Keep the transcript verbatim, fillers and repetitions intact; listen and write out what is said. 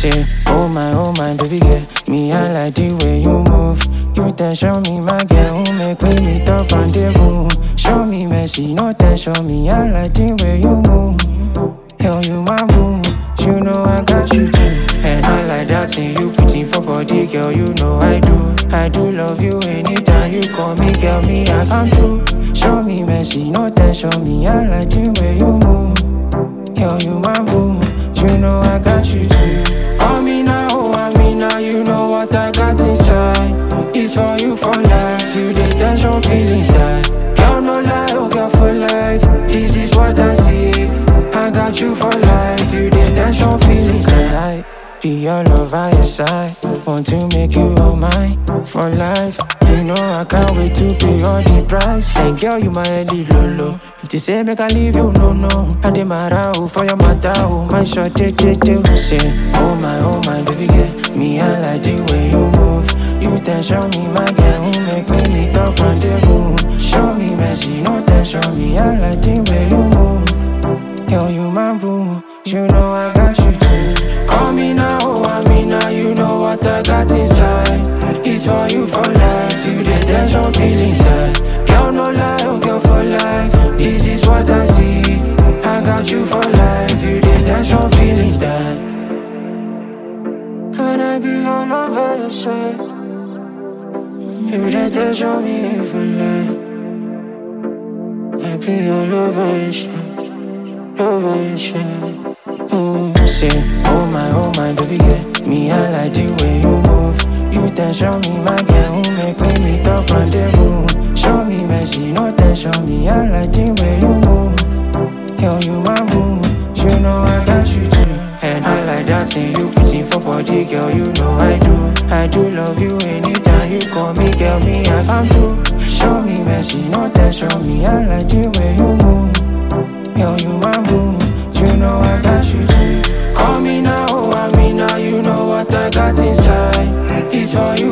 Say, oh my, oh my, baby girl, me I like the way you move. You then show me my girl, who make me meet up on the room. Show me mercy, no tension, me I like the way you move. Yo, you my boo, you know I got you too. And I like that thing you put in for body, girl, you know I do. I do love you anytime you call me, girl, me I come through. Show me mercy, no tension, me I like the way you move. Yo, you my boo, you know I got you too. Call me now, oh, I mean now, you know what I got inside. It's for you for life, you the tension feelings that. Girl, no lie, oh girl, for life. This is what I see. I got you for life, you the tension feelings that I be your love by your side. Want to make you all mine for life. You know I can't wait to pay all the price. And girl, you my Eddie Lolo. If they say make I leave you, no, no. I dey mara oh, for your matter, oh. My shot, take, take, take. Say, oh my, oh my, baby girl. Me, I like the way you move. You then show me my girl, who make me meet up on the room. Show me mercy, no tension, me, I like the way you move. Yo, you my boo, you know I got you too. Call me now, oh, I mean now, you know what I got inside. It's for you for life, you the tension feelings that. Girl, no lie, oh girl, for life. This is what I see. I got you for life, you the tension feelings that. Can I be all over your side? You the tension me for life. I be all over your side. Over your side. Mm. Say, oh my, oh my, baby girl. Me, I like the way you move. You then show me my girl, who make me meet up on the room. Show me mercy, no tension, me, I like the way you move. Yo, you my boo, you know I got you too. And I like that thing you put in for body, girl, you know I do. I do love you anytime you call me, girl, me, I come through. Show me mercy, no tension, me, I like the way you move. Yo, you my boo, you know I got you too. Call me now, oh, I mean now, you know what I got inside. It's for you